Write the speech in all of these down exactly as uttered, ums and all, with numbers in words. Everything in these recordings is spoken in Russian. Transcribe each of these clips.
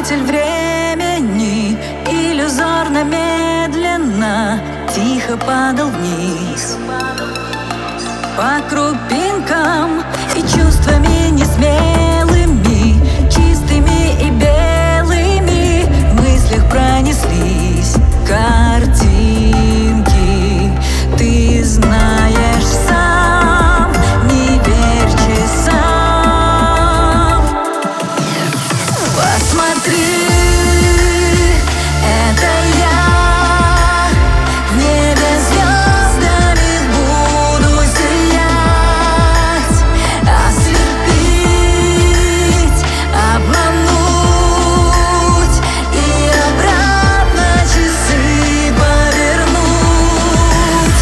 Двигатель времени иллюзорно медленно тихо падал вниз по крупинкам и чувствами несмелыми, чистыми и белыми в мыслях пронеслись картинки. Ты знаешь сам, не верь часам. Посмотри, это я в небе звездами буду сиять, ослепить, обмануть и обратно часы повернуть.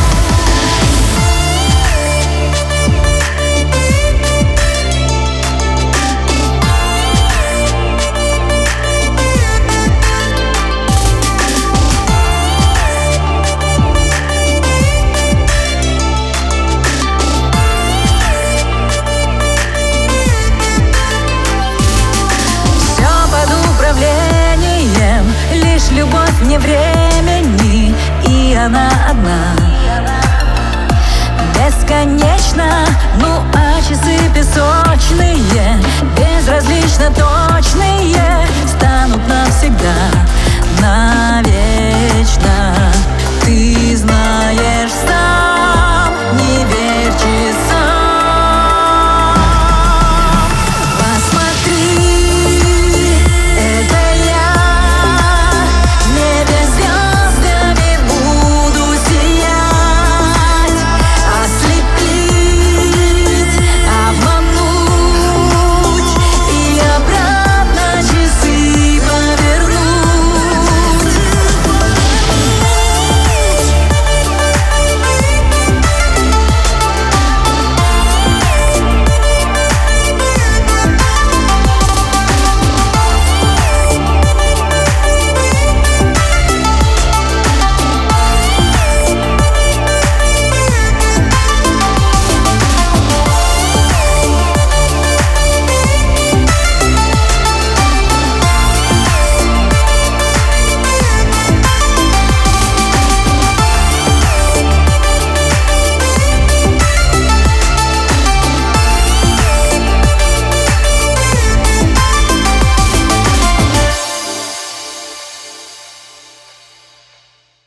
Лишь любовь вне времени, и она одна, бесконечно. Ну а часы песочные, безразлично точные, станут навсегда навек.